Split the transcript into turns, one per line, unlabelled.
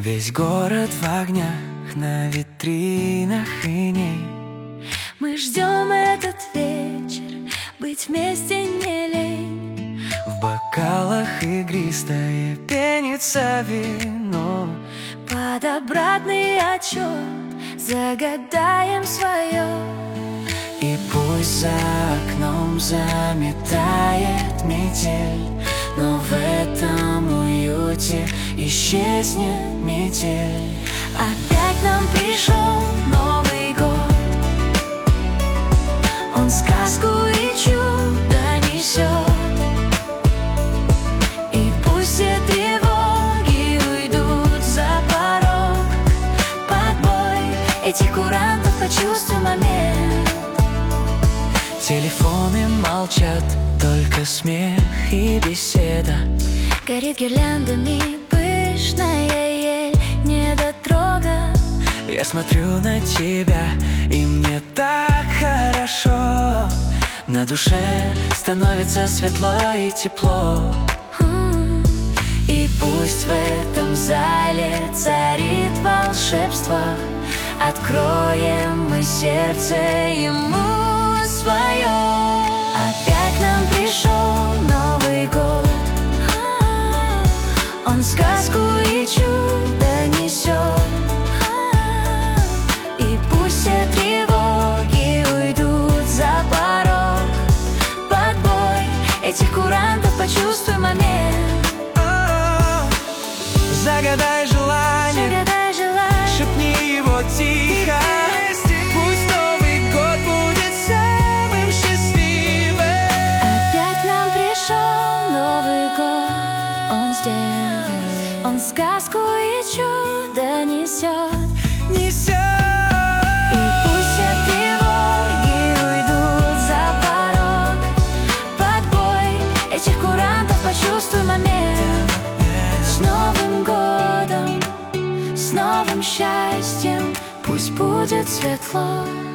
Весь город в огнях, на витринах иней.
Мы ждем этот вечер, быть вместе не лень.
В бокалах игристое пенится вино.
Под обратный отчет загадаем свое.
И пусть за окном заметает метель, но в этом уюте исчезнет метель.
Опять нам пришел Новый год. Он сказку и чудо несет. И пусть все тревоги уйдут за порог. Под бой этих курантов почувствуй момент.
Телефоны молчат, только смех и беседа.
Горит гирляндами пышная ель, недотрога.
Я смотрю на тебя, и мне так хорошо. На душе становится светло и тепло.
И пусть в этом зале царит волшебство. Откроем мы сердце ему свое. Опять нам пришел Новый год. Он сказку и чудо несет. И пусть все тревоги уйдут за порог. Под бой этих курантов почувствуй момент.
Загадай желание, шепни его тихо. Пусть Новый год будет самым счастливым.
Опять нам пришел Новый год. Он здесь, он сказку и чудо несет. И пусть все тревоги уйдут за порог. Под бой этих курантов почувствуй момент. С Новым годом, с новым счастьем, пусть будет светло.